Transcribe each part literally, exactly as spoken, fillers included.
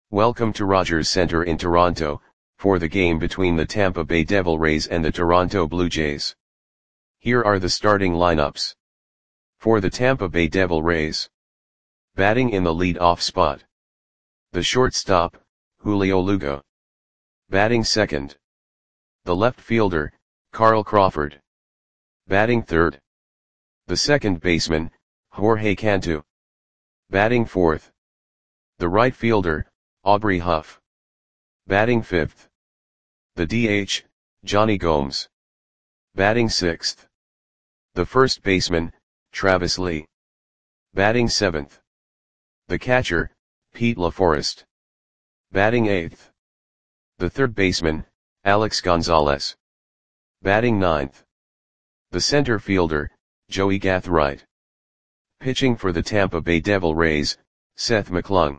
Welcome to Rogers Centre in Toronto, for the game between the Tampa Bay Devil Rays and the Toronto Blue Jays. Here are the starting lineups. For the Tampa Bay Devil Rays. Batting in the lead-off spot. The shortstop, Julio Lugo. Batting second. The left fielder, Carl Crawford. Batting third. The second baseman, Jorge Cantu. Batting fourth. The right fielder, Aubrey Huff. Batting fifth. The D H, Jonny Gomes. Batting sixth. The first baseman, Travis Lee. Batting seventh. The catcher, Pete LaForest. Batting eighth. The third baseman, Alex Gonzalez. Batting ninth. The center fielder, Joey Gathright. Pitching for the Tampa Bay Devil Rays, Seth McClung.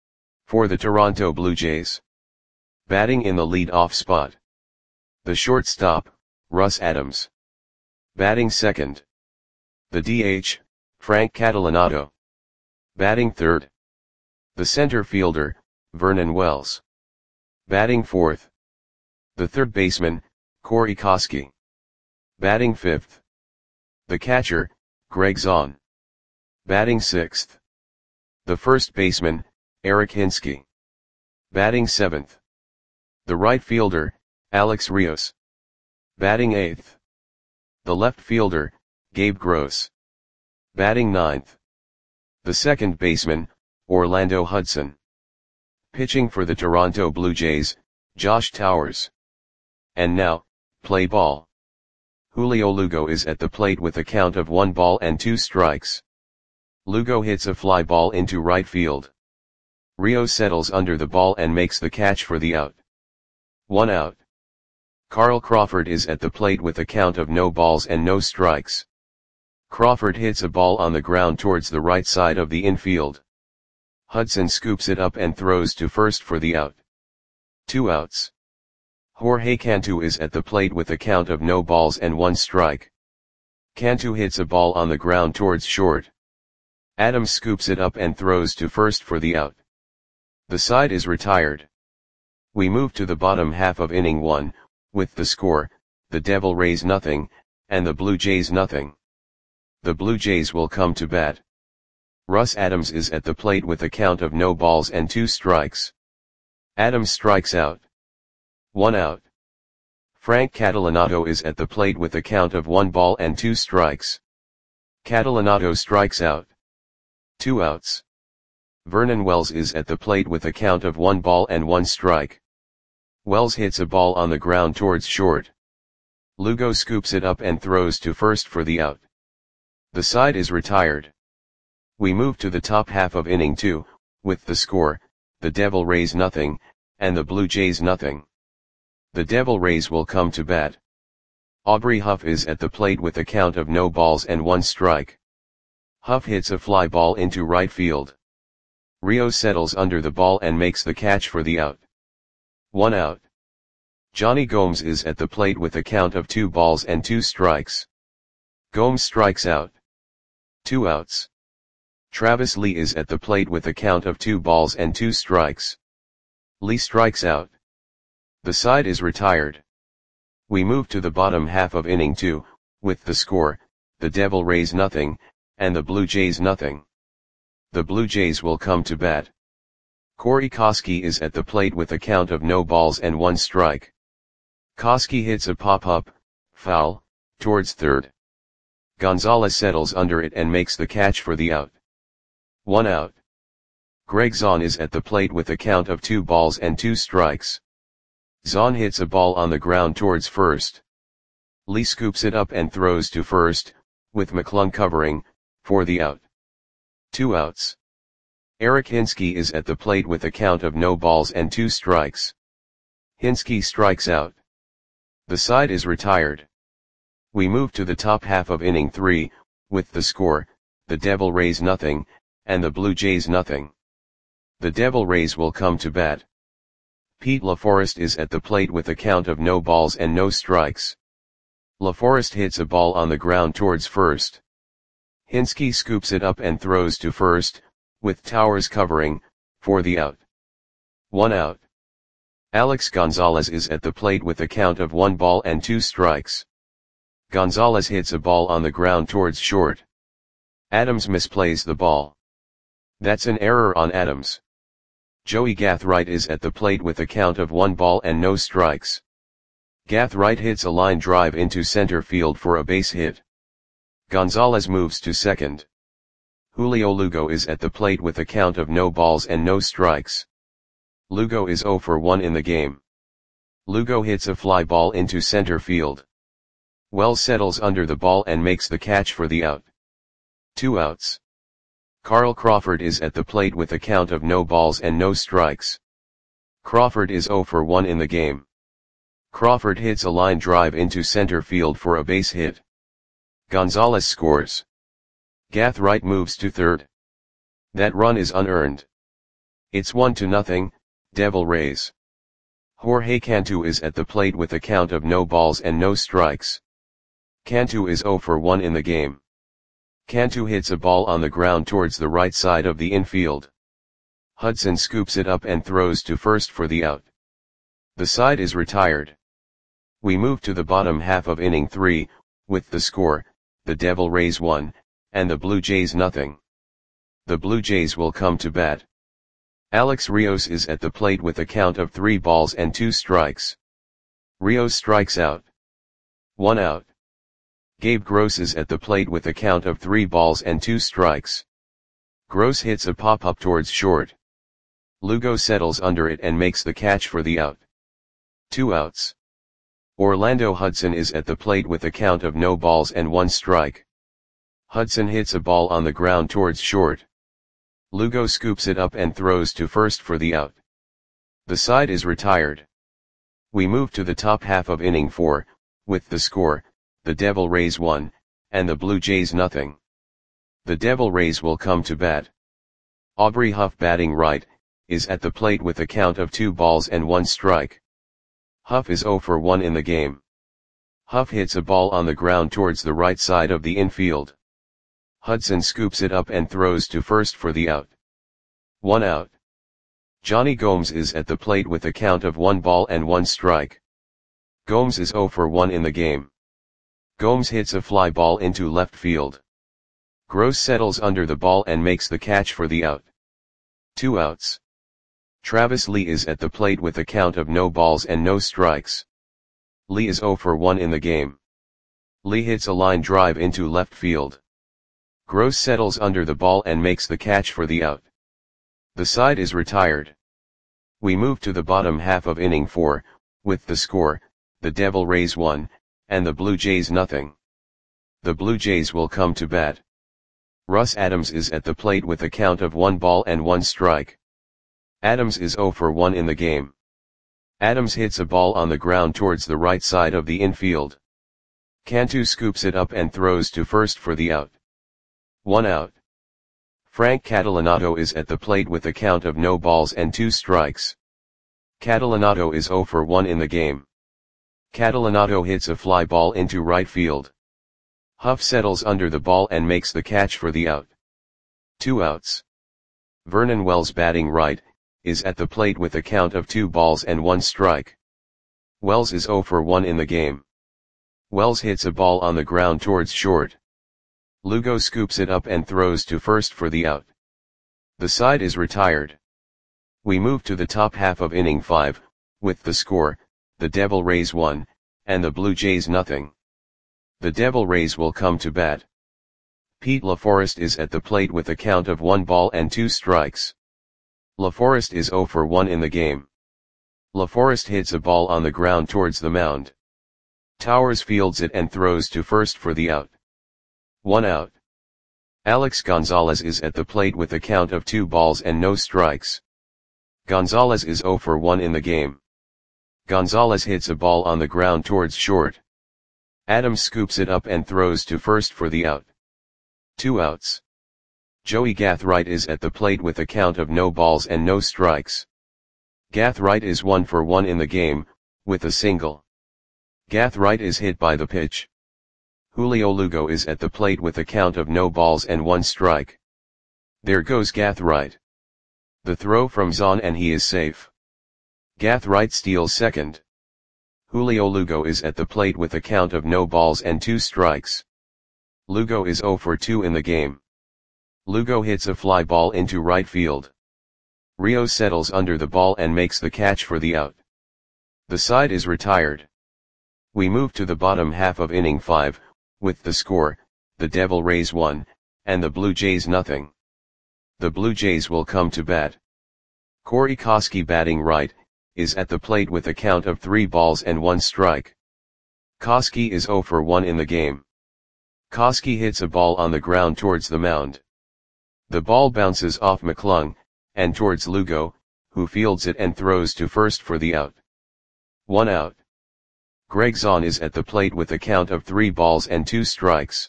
For the Toronto Blue Jays. Batting in the lead-off spot. The shortstop, Russ Adams. Batting second. The D H, Frank Catalanotto. Batting third. The center fielder, Vernon Wells. Batting fourth. The third baseman, Corey Koskie. Batting fifth. The catcher, Greg Zahn. Batting sixth. The first baseman, Eric Hinske. Batting seventh. The right fielder, Alex Rios. Batting eighth. The left fielder, Gabe Gross. Batting ninth. The second baseman, Orlando Hudson. Pitching for the Toronto Blue Jays, Josh Towers. And now, play ball. Julio Lugo is at the plate with a count of one ball and two strikes. Lugo hits a fly ball into right field. Rios settles under the ball and makes the catch for the out. One out. Carl Crawford is at the plate with a count of no balls and no strikes. Crawford hits a ball on the ground towards the right side of the infield. Hudson scoops it up and throws to first for the out. Two outs. Jorge Cantu is at the plate with a count of no balls and one strike. Cantu hits a ball on the ground towards short. Adams scoops it up and throws to first for the out. The side is retired. We move to the bottom half of inning one, with the score, the Devil Rays nothing, and the Blue Jays nothing. The Blue Jays will come to bat. Russ Adams is at the plate with a count of no balls and two strikes. Adams strikes out. One out. Frank Catalanotto is at the plate with a count of one ball and two strikes. Catalanotto strikes out. Two outs. Vernon Wells is at the plate with a count of one ball and one strike. Wells hits a ball on the ground towards short. Lugo scoops it up and throws to first for the out. The side is retired. We move to the top half of inning two, with the score, the Devil Rays nothing, and the Blue Jays nothing. The Devil Rays will come to bat. Aubrey Huff is at the plate with a count of no balls and one strike. Huff hits a fly ball into right field. Rios settles under the ball and makes the catch for the out. One out. Jonny Gomes is at the plate with a count of two balls and two strikes. Gomes strikes out. Two outs. Travis Lee is at the plate with a count of two balls and two strikes. Lee strikes out. The side is retired. We move to the bottom half of inning two, with the score, the Devil Rays nothing, and the Blue Jays nothing. The Blue Jays will come to bat. Corey Koskie is at the plate with a count of no balls and one strike. Koskie hits a pop-up, foul, towards third. Gonzalez settles under it and makes the catch for the out. One out. Greg Zahn is at the plate with a count of two balls and two strikes. Zahn hits a ball on the ground towards first. Lee scoops it up and throws to first, with McClung covering, for the out. Two outs. Eric Hinske is at the plate with a count of no balls and two strikes. Hinske strikes out. The side is retired. We move to the top half of inning three, with the score, the Devil Rays nothing, and the Blue Jays nothing. The Devil Rays will come to bat. Pete LaForest is at the plate with a count of no balls and no strikes. LaForest hits a ball on the ground towards first. Hinske scoops it up and throws to first, with Towers covering, for the out. One out. Alex Gonzalez is at the plate with a count of one ball and two strikes. Gonzalez hits a ball on the ground towards short. Adams misplays the ball. That's an error on Adams. Joey Gathright is at the plate with a count of one ball and no strikes. Gathright hits a line drive into center field for a base hit. Gonzalez moves to second. Julio Lugo is at the plate with a count of no balls and no strikes. Lugo is zero for one in the game. Lugo hits a fly ball into center field. Wells settles under the ball and makes the catch for the out. Two outs. Carl Crawford is at the plate with a count of no balls and no strikes. Crawford is zero for one in the game. Crawford hits a line drive into center field for a base hit. Gonzalez scores. Gathright moves to third. That run is unearned. It's one to nothing, Devil Rays. Jorge Cantu is at the plate with a count of no balls and no strikes. Cantu is zero for one in the game. Cantu hits a ball on the ground towards the right side of the infield. Hudson scoops it up and throws to first for the out. The side is retired. We move to the bottom half of inning three, with the score, the Devil Rays one, and the Blue Jays nothing. The Blue Jays will come to bat. Alex Rios is at the plate with a count of three balls and two strikes. Rios strikes out. One out. Gabe Gross is at the plate with a count of three balls and two strikes. Gross hits a pop-up towards short. Lugo settles under it and makes the catch for the out. Two outs. Orlando Hudson is at the plate with a count of no balls and one strike. Hudson hits a ball on the ground towards short. Lugo scoops it up and throws to first for the out. The side is retired. We move to the top half of inning four, with the score, the Devil Rays one, and the Blue Jays nothing. The Devil Rays will come to bat. Aubrey Huff, batting right, is at the plate with a count of two balls and one strike. Huff is zero for one in the game. Huff hits a ball on the ground towards the right side of the infield. Hudson scoops it up and throws to first for the out. One out. Johnny Gomes is at the plate with a count of one ball and one strike. Gomes is zero for one in the game. Gomes hits a fly ball into left field. Gross settles under the ball and makes the catch for the out. Two outs. Travis Lee is at the plate with a count of no balls and no strikes. Lee is zero for one in the game. Lee hits a line drive into left field. Gross settles under the ball and makes the catch for the out. The side is retired. We move to the bottom half of inning four, with the score, the Devil Rays one, and the Blue Jays nothing. The Blue Jays will come to bat. Russ Adams is at the plate with a count of one ball and one strike. Adams is zero for one in the game. Adams hits a ball on the ground towards the right side of the infield. Cantu scoops it up and throws to first for the out. One out. Frank Catalanato is at the plate with a count of no balls and two strikes. Catalanato is zero for one in the game. Catalanato hits a fly ball into right field. Huff settles under the ball and makes the catch for the out. Two outs. Vernon Wells, batting right, is at the plate with a count of two balls and one strike. Wells is zero for one in the game. Wells hits a ball on the ground towards short. Lugo scoops it up and throws to first for the out. The side is retired. We move to the top half of inning five, with the score, the Devil Rays one, and the Blue Jays nothing. The Devil Rays will come to bat. Pete LaForest is at the plate with a count of one ball and two strikes. LaForest is zero for one in the game. LaForest hits a ball on the ground towards the mound. Towers fields it and throws to first for the out. One out. Alex Gonzalez is at the plate with a count of two balls and no strikes. Gonzalez is zero for one in the game. Gonzalez hits a ball on the ground towards short. Adams scoops it up and throws to first for the out. Two outs. Joey Gathright is at the plate with a count of no balls and no strikes. Gathright is one for one in the game, with a single. Gathright is hit by the pitch. Julio Lugo is at the plate with a count of no balls and one strike. There goes Gathright. The throw from Zahn and he is safe. Gathright steals second. Julio Lugo is at the plate with a count of no balls and two strikes. Lugo is zero for two in the game. Lugo hits a fly ball into right field. Rios settles under the ball and makes the catch for the out. The side is retired. We move to the bottom half of inning five, with the score, the Devil Rays one, and the Blue Jays nothing. The Blue Jays will come to bat. Corey Koskie, batting right, is at the plate with a count of three balls and one strike. Koskie is zero for one in the game. Koskie hits a ball on the ground towards the mound. The ball bounces off McClung, and towards Lugo, who fields it and throws to first for the out. One out. Greg Zahn is at the plate with a count of three balls and two strikes.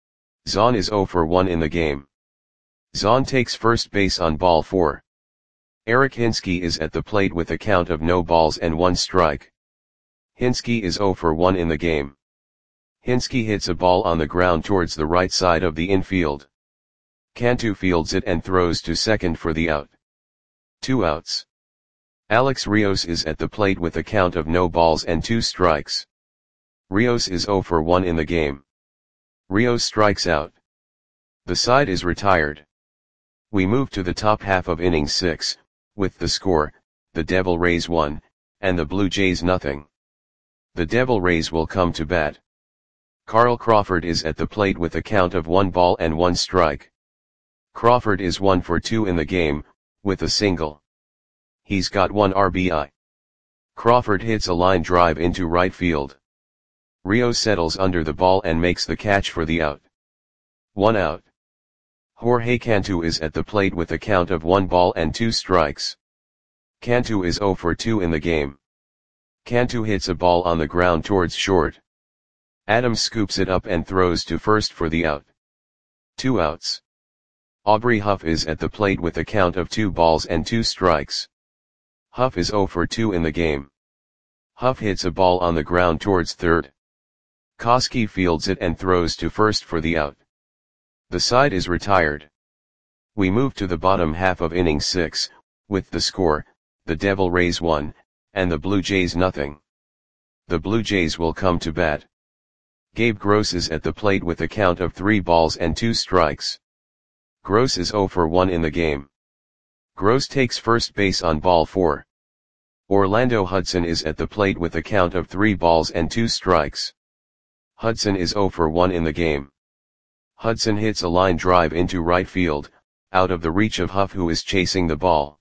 Zahn is zero for one in the game. Zahn takes first base on ball four. Eric Hinske is at the plate with a count of no balls and one strike. Hinske is zero for one in the game. Hinske hits a ball on the ground towards the right side of the infield. Cantu fields it and throws to second for the out. Two outs. Alex Rios is at the plate with a count of no balls and two strikes. Rios is zero for one in the game. Rios strikes out. The side is retired. We move to the top half of inning six, with the score, the Devil Rays one, and the Blue Jays nothing. The Devil Rays will come to bat. Carl Crawford is at the plate with a count of one ball and one strike. Crawford is one for two in the game, with a single. He's got one R B I. Crawford hits a line drive into right field. Rios settles under the ball and makes the catch for the out. One out. Jorge Cantu is at the plate with a count of one ball and two strikes. Cantu is zero for two in the game. Cantu hits a ball on the ground towards short. Adams scoops it up and throws to first for the out. Two outs. Aubrey Huff is at the plate with a count of two balls and two strikes. Huff is zero for two in the game. Huff hits a ball on the ground towards third. Koskie fields it and throws to first for the out. The side is retired. We move to the bottom half of inning six, with the score, the Devil Rays one, and the Blue Jays nothing. The Blue Jays will come to bat. Gabe Gross is at the plate with a count of three balls and two strikes. Gross is zero for one in the game. Gross takes first base on ball four. Orlando Hudson is at the plate with a count of three balls and two strikes. Hudson is zero for one in the game. Hudson hits a line drive into right field, out of the reach of Huff, who is chasing the ball.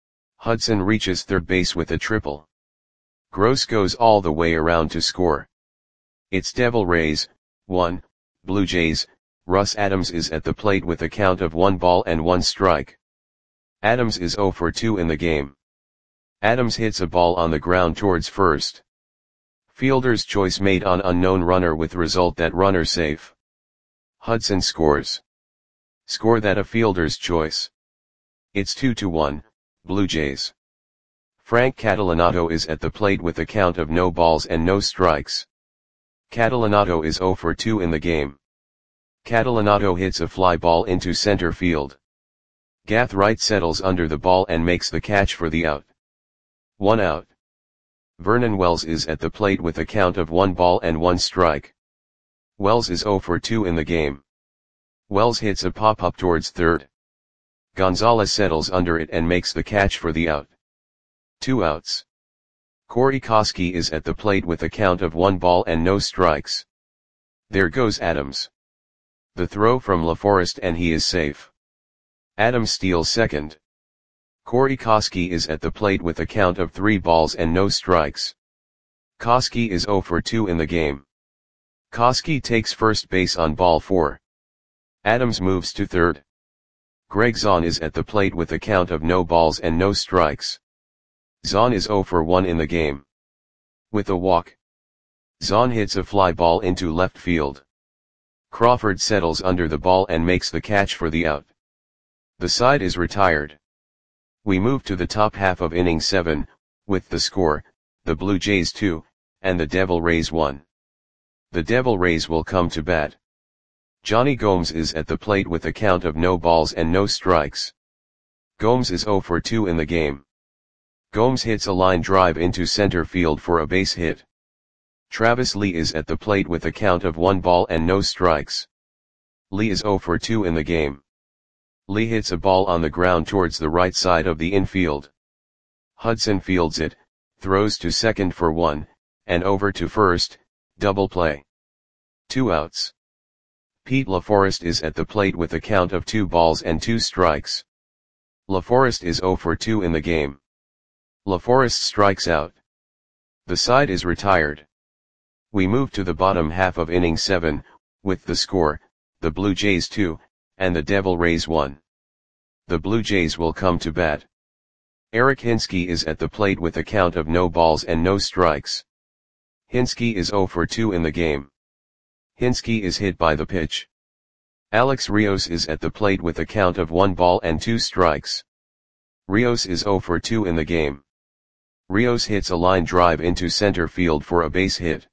Hudson reaches third base with a triple. Gross goes all the way around to score. It's Devil Rays, one, Blue Jays. Russ Adams is at the plate with a count of one ball and one strike. Adams is zero for two in the game. Adams hits a ball on the ground towards first. Fielder's choice made on unknown runner with result that runner safe. Hudson scores. Score that a fielder's choice. It's two to one, Blue Jays. Frank Catalanato is at the plate with a count of no balls and no strikes. Catalanato is zero for two in the game. Catalanato hits a fly ball into center field. Gathright settles under the ball and makes the catch for the out. One out. Vernon Wells is at the plate with a count of one ball and one strike. Wells is zero for two in the game. Wells hits a pop-up towards third. Gonzalez settles under it and makes the catch for the out. Two outs. Corey Koskie is at the plate with a count of one ball and no strikes. There goes Adams. The throw from LaForest and he is safe. Adams steals second. Corey Koskie is at the plate with a count of three balls and no strikes. Koskie is zero for two in the game. Koskie takes first base on ball four. Adams moves to third. Greg Zahn is at the plate with a count of no balls and no strikes. Zahn is zero for one in the game. With a walk. Zahn hits a fly ball into left field. Crawford settles under the ball and makes the catch for the out. The side is retired. We move to the top half of inning seven, with the score, the Blue Jays two, and the Devil Rays one. The Devil Rays will come to bat. Johnny Gomes is at the plate with a count of no balls and no strikes. Gomes is zero for two in the game. Gomes hits a line drive into center field for a base hit. Travis Lee is at the plate with a count of one ball and no strikes. Lee is zero for two in the game. Lee hits a ball on the ground towards the right side of the infield. Hudson fields it, throws to second for one, and over to first, double play. Two outs. Pete LaForest is at the plate with a count of two balls and two strikes. LaForest is zero for two in the game. LaForest strikes out. The side is retired. We move to the bottom half of inning seven, with the score, the Blue Jays two, and the Devil Rays one. The Blue Jays will come to bat. Eric Hinske is at the plate with a count of no balls and no strikes. Hinske is zero for two in the game. Hinske is hit by the pitch. Alex Rios is at the plate with a count of one ball and two strikes. Rios is zero for two in the game. Rios hits a line drive into center field for a base hit.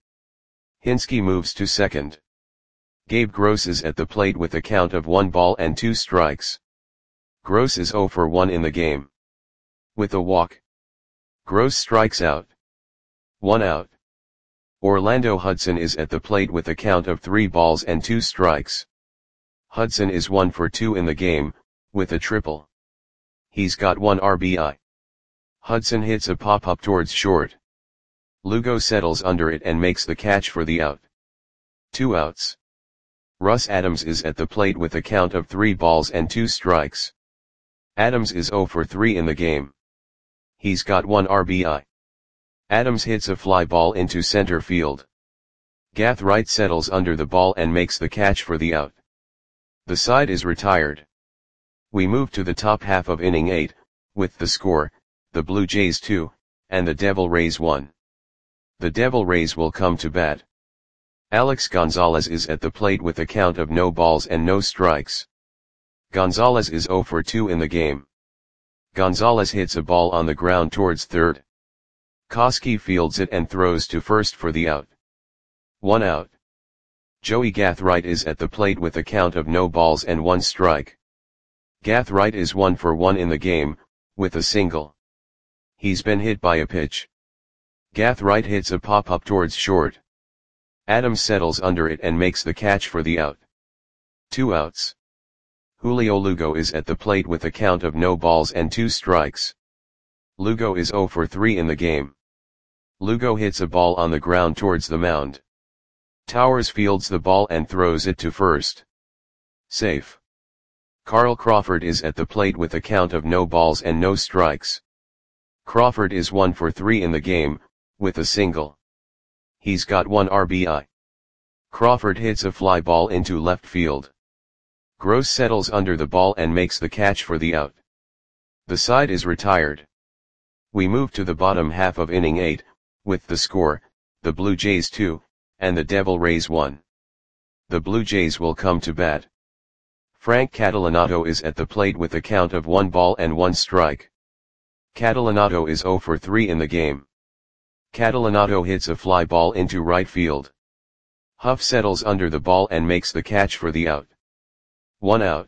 Hinske moves to second. Gabe Gross is at the plate with a count of one ball and two strikes. Gross is zero for one in the game. With a walk, Gross strikes out. One out. Orlando Hudson is at the plate with a count of three balls and two strikes. Hudson is one for two in the game, with a triple. He's got one R B I. Hudson hits a pop-up towards short. Lugo settles under it and makes the catch for the out. Two outs. Russ Adams is at the plate with a count of three balls and two strikes. Adams is zero for three in the game. He's got one R B I. Adams hits a fly ball into center field. Gath Wright settles under the ball and makes the catch for the out. The side is retired. We move to the top half of inning eight, with the score, the Blue Jays two, and the Devil Rays one. The Devil Rays will come to bat. Alex Gonzalez is at the plate with a count of no balls and no strikes. Gonzalez is zero for two in the game. Gonzalez hits a ball on the ground towards third. Koski fields it and throws to first for the out. One out. Joey Gathright is at the plate with a count of no balls and one strike. Gathright is one for one in the game, with a single. He's been hit by a pitch. Gathright hits a pop-up towards short. Adams settles under it and makes the catch for the out. Two outs. Julio Lugo is at the plate with a count of no balls and two strikes. Lugo is zero for three in the game. Lugo hits a ball on the ground towards the mound. Towers fields the ball and throws it to first. Safe. Carl Crawford is at the plate with a count of no balls and no strikes. Crawford is one for three in the game, with a single. He's got one R B I. Crawford hits a fly ball into left field. Gross settles under the ball and makes the catch for the out. The side is retired. We move to the bottom half of inning eight, with the score, the Blue Jays two, and the Devil Rays one. The Blue Jays will come to bat. Frank Catalanato is at the plate with a count of one ball and one strike. Catalanato is zero for three in the game. Catalanato hits a fly ball into right field. Huff settles under the ball and makes the catch for the out. One out.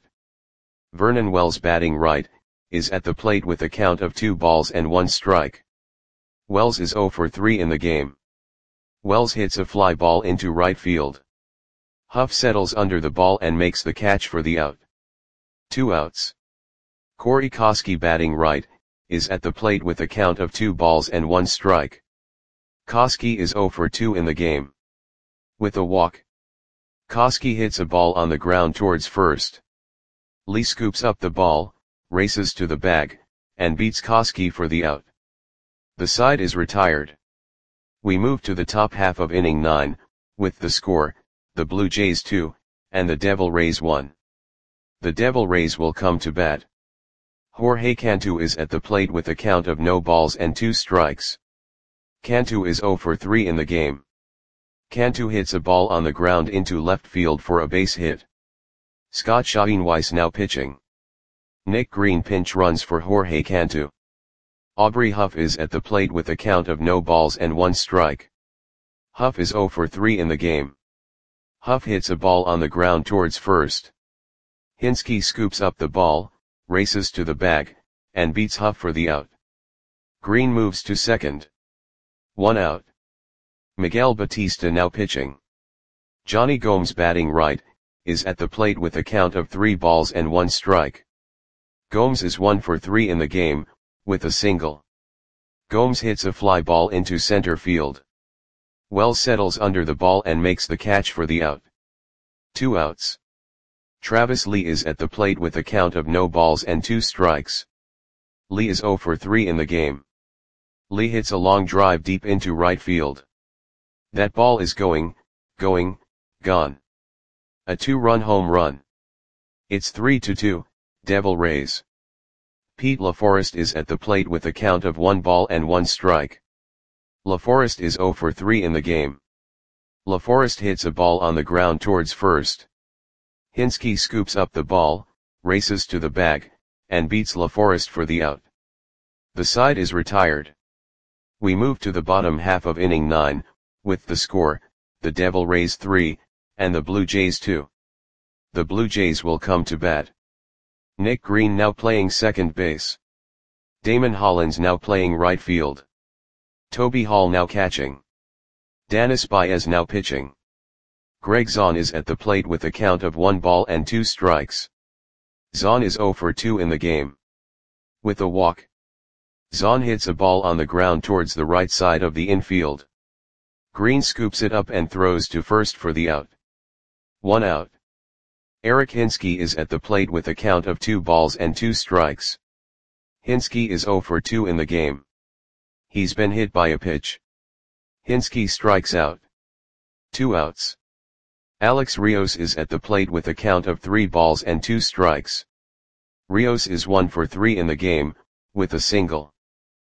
Vernon Wells, batting right, is at the plate with a count of two balls and one strike. Wells is zero for three in the game. Wells hits a fly ball into right field. Huff settles under the ball and makes the catch for the out. Two outs. Corey Koski, batting right, is at the plate with a count of two balls and one strike. Koski is zero for two in the game. With a walk, Koski hits a ball on the ground towards first. Lee scoops up the ball, races to the bag, and beats Koski for the out. The side is retired. We move to the top half of inning nine, with the score, the Blue Jays two, and the Devil Rays one. The Devil Rays will come to bat. Jorge Cantu is at the plate with a count of no balls and two strikes. Cantu is zero for three in the game. Cantu hits a ball on the ground into left field for a base hit. Scott Schoenweiss now pitching. Nick Green pinch runs for Jorge Cantu. Aubrey Huff is at the plate with a count of no balls and one strike. Huff is zero for three in the game. Huff hits a ball on the ground towards first. Hinske scoops up the ball, races to the bag, and beats Huff for the out. Green moves to second. One out. Miguel Batista now pitching. Johnny Gomes batting right, is at the plate with a count of three balls and one strike. Gomes is one for three in the game, with a single. Gomes hits a fly ball into center field. Wells settles under the ball and makes the catch for the out. Two outs. Travis Lee is at the plate with a count of no balls and two strikes. Lee is zero for three in the game. Lee hits a long drive deep into right field. That ball is going, going, gone. A two-run home run. It's three to two, Devil Rays. Pete LaForest is at the plate with a count of one ball and one strike. LaForest is zero for three in the game. LaForest hits a ball on the ground towards first. Hinske scoops up the ball, races to the bag, and beats LaForest for the out. The side is retired. We move to the bottom half of inning nine, with the score, the Devil Rays three, and the Blue Jays two. The Blue Jays will come to bat. Nick Green now playing second base. Damon Hollins now playing right field. Toby Hall now catching. Danis Baez now pitching. Greg Zahn is at the plate with a count of one ball and two strikes. Zahn is zero for two in the game. With a walk. Zahn hits a ball on the ground towards the right side of the infield. Green scoops it up and throws to first for the out. One out. Eric Hinske is at the plate with a count of two balls and two strikes. Hinske is zero for two in the game. He's been hit by a pitch. Hinske strikes out. Two outs. Alex Rios is at the plate with a count of three balls and two strikes. Rios is one for three in the game, with a single.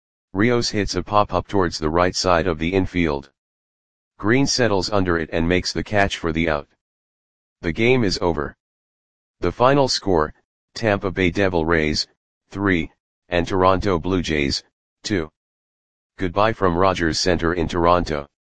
Rios hits a pop-up towards the right side of the infield. Green settles under it and makes the catch for the out. The game is over. The final score, Tampa Bay Devil Rays, three, and Toronto Blue Jays, two. Goodbye from Rogers Center in Toronto.